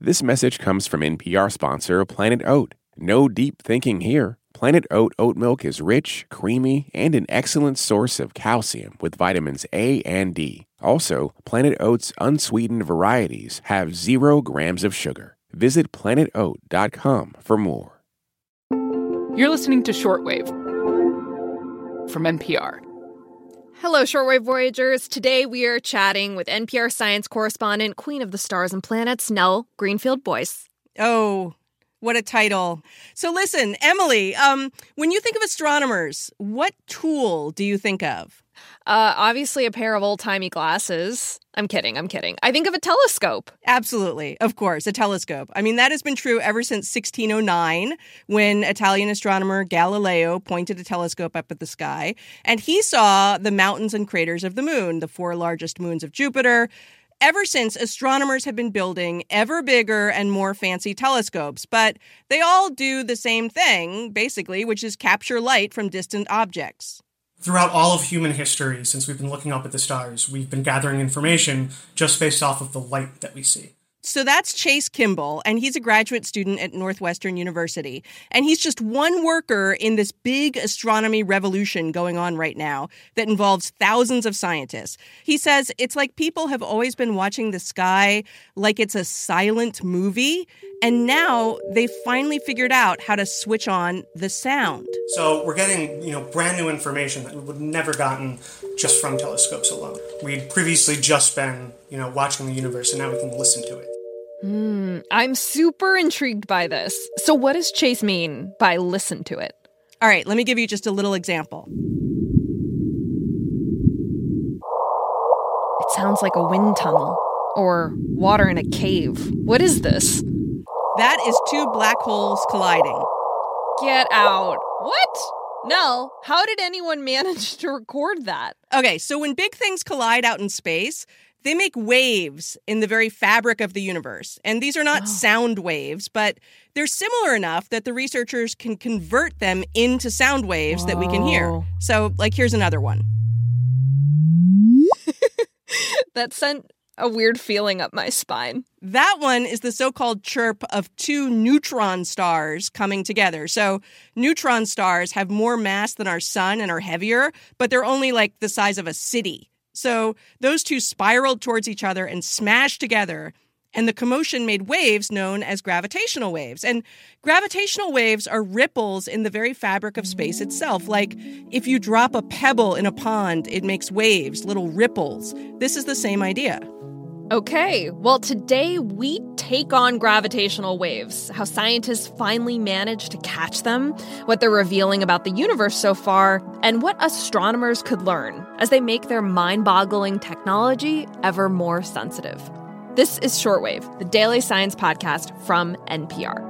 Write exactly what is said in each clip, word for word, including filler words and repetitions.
This message comes from N P R sponsor Planet Oat. No deep thinking here. Planet Oat oat milk is rich, creamy, and an excellent source of calcium with vitamins A and D. Also, Planet Oat's unsweetened varieties have zero grams of sugar. Visit planet oat dot com for more. You're listening to Shortwave from N P R. Hello, Shortwave Voyagers. Today we are chatting with N P R science correspondent, Queen of the Stars and Planets, Nell Greenfield-Boyce. Oh, what a title. So listen, Emily, um, when you think of astronomers, what tool do you think of? Uh, obviously a pair of old-timey glasses. I'm kidding, I'm kidding. I think of a telescope. Absolutely, of course, a telescope. I mean, that has been true ever since sixteen oh nine, when Italian astronomer Galileo pointed a telescope up at the sky, and he saw the mountains and craters of the moon, the four largest moons of Jupiter. Ever since, astronomers have been building ever bigger and more fancy telescopes, but they all do the same thing, basically, which is capture light from distant objects. Throughout all of human history, since we've been looking up at the stars, we've been gathering information just based off of the light that we see. So that's Chase Kimball, and he's a graduate student at Northwestern University. And he's just one worker in this big astronomy revolution going on right now that involves thousands of scientists. He says it's like people have always been watching the sky like it's a silent movie, and now they finally figured out how to switch on the sound. So we're getting, you know, brand new information that we would have never gotten just from telescopes alone. We'd previously just been, you know, watching the universe, and now we can listen to it. Hmm, I'm super intrigued by this. So what does Chase mean by listen to it? All right, let me give you just a little example. It sounds like a wind tunnel or water in a cave. What is this? That is two black holes colliding. Get out. What? No. How did anyone manage to record that? Okay, so when big things collide out in space, they make waves in the very fabric of the universe. And these are not oh. sound waves, but they're similar enough that the researchers can convert them into sound waves Whoa. that we can hear. So, like, here's another one. That sent a weird feeling up my spine. That one is the so-called chirp of two neutron stars coming together. So neutron stars have more mass than our sun and are heavier, but they're only like the size of a city. So those two spiraled towards each other and smashed together, and the commotion made waves known as gravitational waves. And gravitational waves are ripples in the very fabric of space itself. Like if you drop a pebble in a pond, it makes waves, little ripples. This is the same idea. Okay, well, today we take on gravitational waves, how scientists finally managed to catch them, what they're revealing about the universe so far, and what astronomers could learn as they make their mind-boggling technology ever more sensitive. This is Shortwave, the daily science podcast from N P R.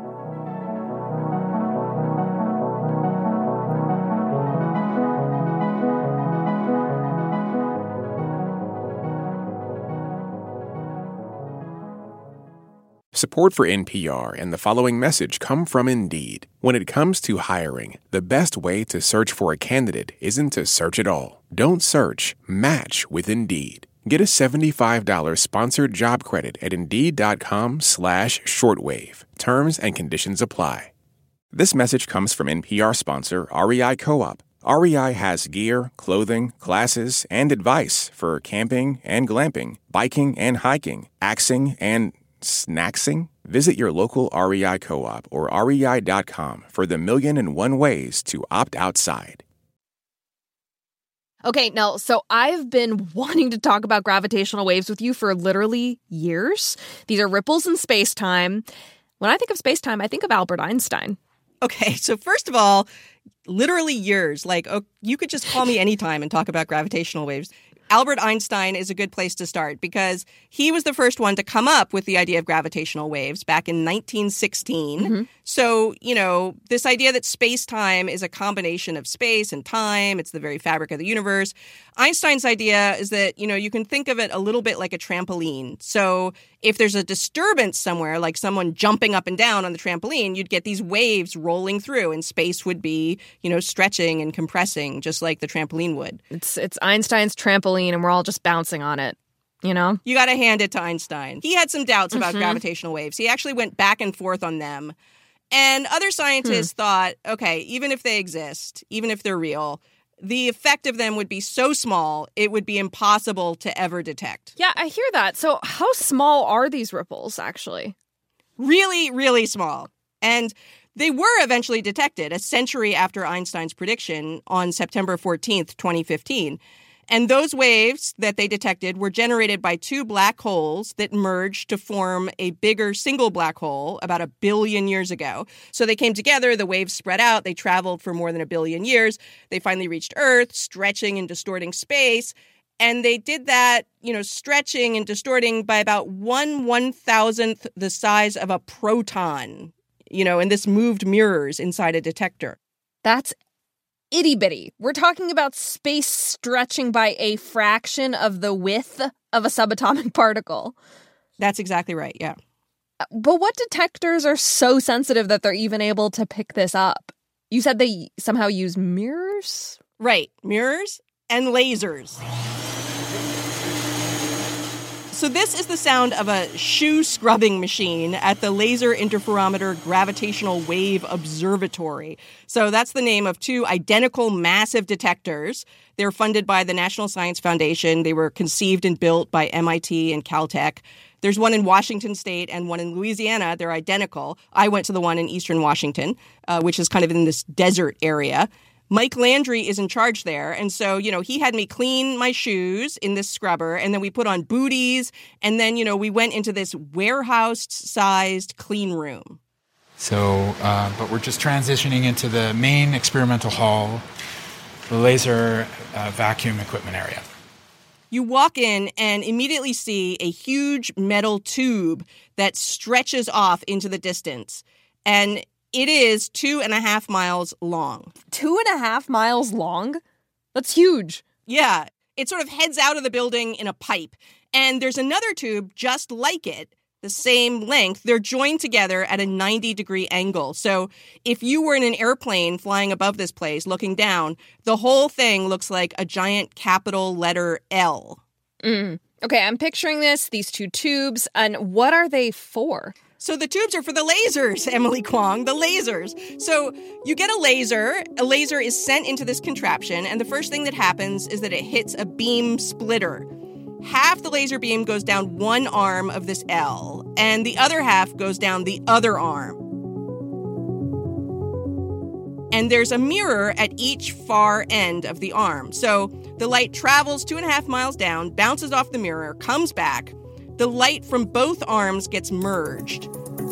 Support for N P R and the following message come from Indeed. When it comes to hiring, the best way to search for a candidate isn't to search at all. Don't search, match with Indeed. Get a seventy-five dollars sponsored job credit at Indeed.com slash shortwave. Terms and conditions apply. This message comes from N P R sponsor R E I Co-op. R E I has gear, clothing, classes, and advice for camping and glamping, biking and hiking, axing and snacksing? Visit your local R E I Co-op or R E I dot com for the million and one ways to opt outside. Okay, Nell, so I've been wanting to talk about gravitational waves with you for literally years. These are ripples in space-time. When I think of space-time, I think of Albert Einstein. Okay, so first of all, literally years. Like, oh, you could just call me anytime and talk about gravitational waves. Albert Einstein is a good place to start because he was the first one to come up with the idea of gravitational waves back in nineteen sixteen. Mm-hmm. So, you know, this idea that space-time is a combination of space and time, it's the very fabric of the universe. Einstein's idea is that, you know, you can think of it a little bit like a trampoline. So if there's a disturbance somewhere, like someone jumping up and down on the trampoline, you'd get these waves rolling through and space would be, you know, stretching and compressing just like the trampoline would. It's it's Einstein's trampoline and we're all just bouncing on it. you know? You got to hand it to Einstein. He had some doubts about Mm-hmm. gravitational waves. He actually went back and forth on them. And other scientists Hmm. thought, okay, even if they exist, even if they're real, the effect of them would be so small, it would be impossible to ever detect. Yeah, I hear that. So how small are these ripples, actually? Really, really small. And they were eventually detected a century after Einstein's prediction on September fourteenth, twenty fifteen. And those waves that they detected were generated by two black holes that merged to form a bigger single black hole about a billion years ago. So they came together, the waves spread out, they traveled for more than a billion years. They finally reached Earth, stretching and distorting space. And they did that, you know, stretching and distorting by about one one-thousandth the size of a proton, you know, and this moved mirrors inside a detector. That's itty-bitty. We're talking about space stretching by a fraction of the width of a subatomic particle. That's exactly right, yeah. But what detectors are so sensitive that they're even able to pick this up? You said they somehow use mirrors? Right, mirrors and lasers. So this is the sound of a shoe scrubbing machine at the Laser Interferometer Gravitational Wave Observatory. So that's the name of two identical massive detectors. They're funded by the National Science Foundation. They were conceived and built by M I T and Caltech. There's one in Washington State and one in Louisiana. They're identical. I went to the one in Eastern Washington, uh, which is kind of in this desert area. Mike Landry is in charge there. And so, you know, he had me clean my shoes in this scrubber, and then we put on booties, and then, you know, we went into this warehouse-sized clean room. So, uh, but we're just transitioning into the main experimental hall, the laser uh, vacuum equipment area. You walk in and immediately see a huge metal tube that stretches off into the distance. And it is two and a half miles long. Two and a half miles long? That's huge. Yeah. It sort of heads out of the building in a pipe. And there's another tube just like it, the same length. They're joined together at a ninety degree angle. So if you were in an airplane flying above this place, looking down, the whole thing looks like a giant capital letter L. Mm. Okay, I'm picturing this, these two tubes. And what are they for? So the tubes are for the lasers, Emily Kwong, the lasers. So you get a laser, a laser is sent into this contraption, and the first thing that happens is that it hits a beam splitter. Half the laser beam goes down one arm of this L, and the other half goes down the other arm. And there's a mirror at each far end of the arm. So the light travels two and a half miles down, bounces off the mirror, comes back. The light from both arms gets merged.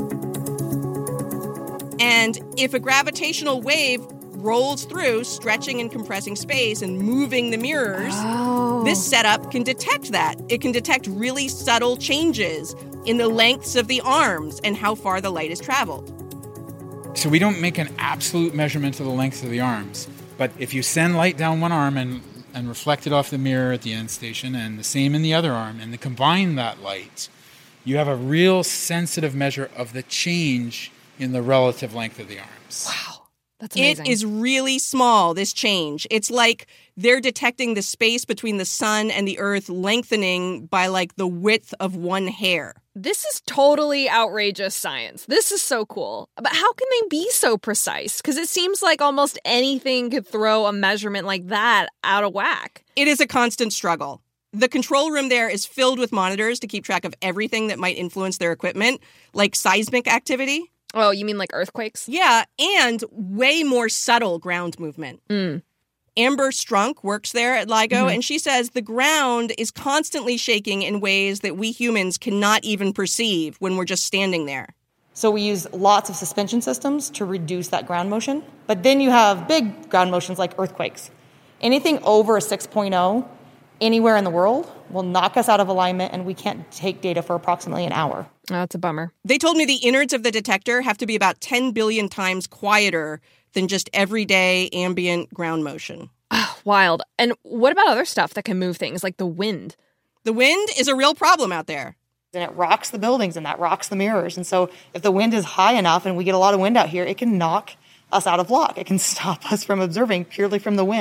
And if a gravitational wave rolls through, stretching and compressing space and moving the mirrors, Oh. this setup can detect that. It can detect really subtle changes in the lengths of the arms and how far the light has traveled. So we don't make an absolute measurement of the length of the arms, but if you send light down one arm and and reflect it off the mirror at the end station, and the same in the other arm, and then combine that light, you have a real sensitive measure of the change in the relative length of the arms. Wow, that's amazing. It is really small, this change. It's like they're detecting the space between the sun and the earth lengthening by like the width of one hair. This is totally outrageous science. This is so cool. But how can they be so precise? Because it seems like almost anything could throw a measurement like that out of whack. It is a constant struggle. The control room there is filled with monitors to keep track of everything that might influence their equipment, like seismic activity. Oh, you mean like earthquakes? Yeah, and way more subtle ground movement. Mm. Amber Strunk works there at LIGO, Mm-hmm. and she says the ground is constantly shaking in ways that we humans cannot even perceive when we're just standing there. So we use lots of suspension systems to reduce that ground motion. But then you have big ground motions like earthquakes. Anything over a six point oh anywhere in the world will knock us out of alignment, and we can't take data for approximately an hour. Oh, that's a bummer. They told me the innards of the detector have to be about ten billion times quieter than just everyday ambient ground motion. Oh, wild. And what about other stuff that can move things, like the wind? The wind is a real problem out there. And it rocks the buildings, and that rocks the mirrors. And so if the wind is high enough and we get a lot of wind out here, it can knock us out of lock. It can stop us from observing purely from the wind.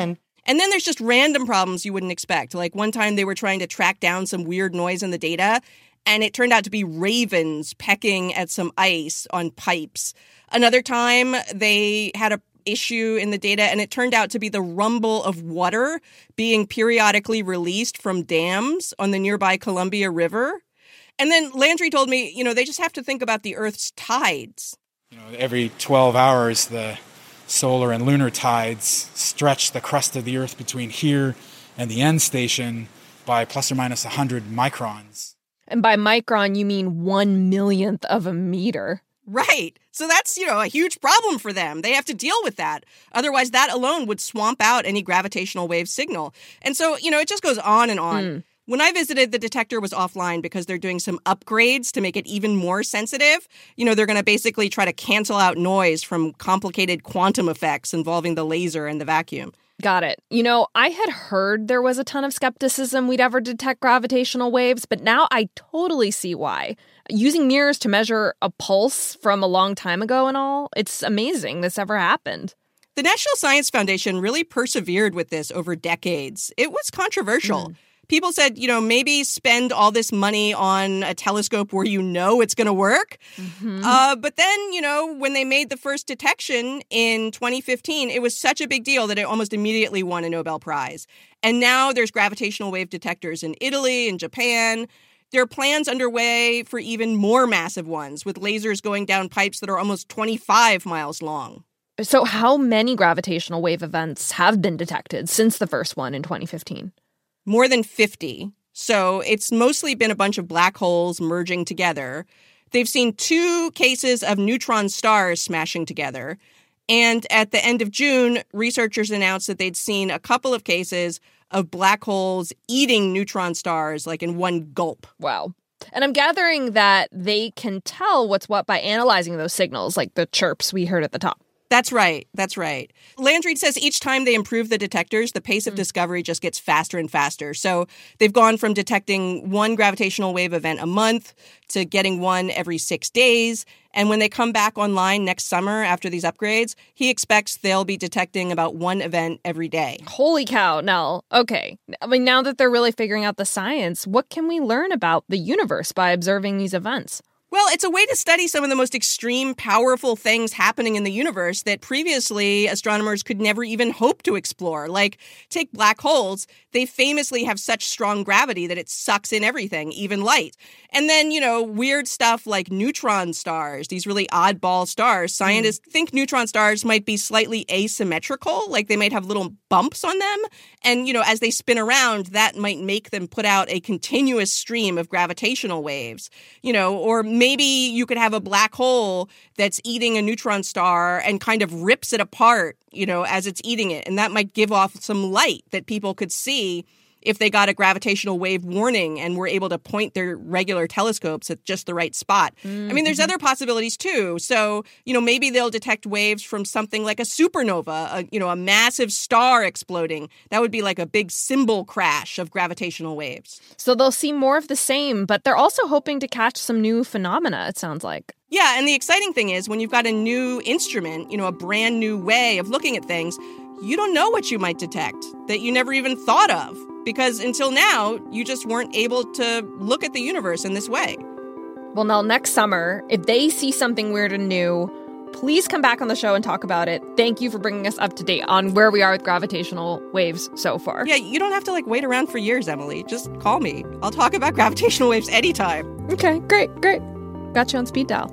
And then there's just random problems you wouldn't expect. Like one time they were trying to track down some weird noise in the data, and it turned out to be ravens pecking at some ice on pipes. Another time they had a issue in the data, and it turned out to be the rumble of water being periodically released from dams on the nearby Columbia River. And then Landry told me, you know, they just have to think about the Earth's tides. You know, every twelve hours, the solar and lunar tides stretch the crust of the Earth between here and the end station by plus or minus one hundred microns. And by micron, you mean one millionth of a meter. Right. So that's, you know, a huge problem for them. They have to deal with that. Otherwise, that alone would swamp out any gravitational wave signal. And so, you know, it just goes on and on. Mm. When I visited, the detector was offline because they're doing some upgrades to make it even more sensitive. You know, they're going to basically try to cancel out noise from complicated quantum effects involving the laser and the vacuum. Got it. You know, I had heard there was a ton of skepticism we'd ever detect gravitational waves, but now I totally see why. Using mirrors to measure a pulse from a long time ago and all, it's amazing this ever happened. The National Science Foundation really persevered with this over decades. It was controversial. Mm. People said, you know, maybe spend all this money on a telescope where you know it's going to work. Mm-hmm. Uh, but then, you know, when they made the first detection in twenty fifteen, it was such a big deal that it almost immediately won a Nobel Prize. And now there's gravitational wave detectors in Italy and Japan. There are plans underway for even more massive ones, with lasers going down pipes that are almost twenty-five miles long. So how many gravitational wave events have been detected since the first one in twenty fifteen? More than fifty. So it's mostly been a bunch of black holes merging together. They've seen two cases of neutron stars smashing together. And at the end of June, researchers announced that they'd seen a couple of cases of black holes eating neutron stars, like in one gulp. Wow. And I'm gathering that they can tell what's what by analyzing those signals, like the chirps we heard at the top. That's right. That's right. Landry says each time they improve the detectors, the pace of mm. discovery just gets faster and faster. So they've gone from detecting one gravitational wave event a month to getting one every six days. And when they come back online next summer after these upgrades, he expects they'll be detecting about one event every day. Holy cow, Nell. Okay. I mean, now that they're really figuring out the science, what can we learn about the universe by observing these events? Well, it's a way to study some of the most extreme, powerful things happening in the universe that previously astronomers could never even hope to explore. Like, take black holes. They famously have such strong gravity that it sucks in everything, even light. And then, you know, weird stuff like neutron stars, these really oddball stars. Scientists mm. think neutron stars might be slightly asymmetrical, like they might have little bumps on them. And, you know, as they spin around, that might make them put out a continuous stream of gravitational waves, you know, or maybe you could have a black hole that's eating a neutron star and kind of rips it apart, you know, as it's eating it. And that might give off some light that people could see if they got a gravitational wave warning and were able to point their regular telescopes at just the right spot. Mm-hmm. I mean, there's other possibilities too. So, you know, maybe they'll detect waves from something like a supernova, a, you know, a massive star exploding. That would be like a big cymbal crash of gravitational waves. So they'll see more of the same, but they're also hoping to catch some new phenomena, it sounds like. Yeah, and the exciting thing is when you've got a new instrument, you know, a brand new way of looking at things, you don't know what you might detect that you never even thought of. Because until now, you just weren't able to look at the universe in this way. Well, now, next summer, if they see something weird and new, please come back on the show and talk about it. Thank you for bringing us up to date on where we are with gravitational waves so far. Yeah, you don't have to, like, wait around for years, Emily. Just call me. I'll talk about gravitational waves anytime. Okay, great, great. Got you on speed dial.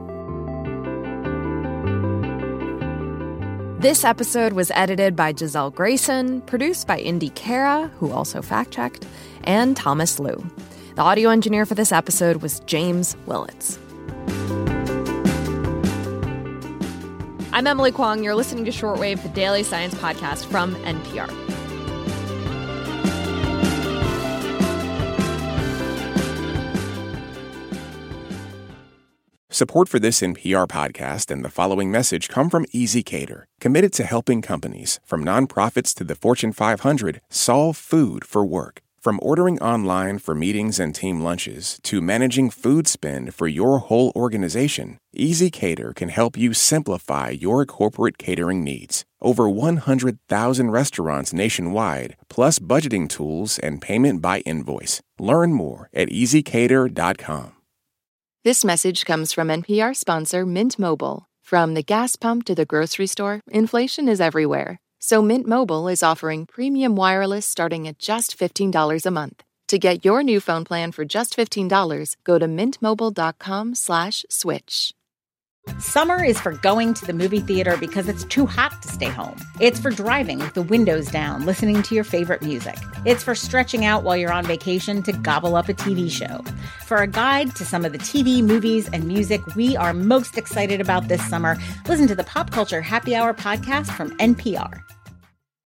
This episode was edited by Giselle Grayson, produced by Indy Cara, who also fact-checked, and Thomas Liu. The audio engineer for this episode was James Willits. I'm Emily Kwong. You're listening to Shortwave, the daily science podcast from N P R. Support for this N P R podcast and the following message come from ezCater, committed to helping companies, from nonprofits to the Fortune five hundred, solve food for work. From ordering online for meetings and team lunches to managing food spend for your whole organization, ezCater can help you simplify your corporate catering needs. Over one hundred thousand restaurants nationwide, plus budgeting tools and payment by invoice. Learn more at easy cater dot com. This message comes from N P R sponsor Mint Mobile. From the gas pump to the grocery store, inflation is everywhere. So Mint Mobile is offering premium wireless starting at just fifteen dollars a month. To get your new phone plan for just fifteen dollars, go to mintmobile.com slash switch. Summer is for going to the movie theater because it's too hot to stay home. It's for driving with the windows down, listening to your favorite music. It's for stretching out while you're on vacation to gobble up a T V show. For a guide to some of the T V, movies, and music we are most excited about this summer, listen to the Pop Culture Happy Hour podcast from N P R.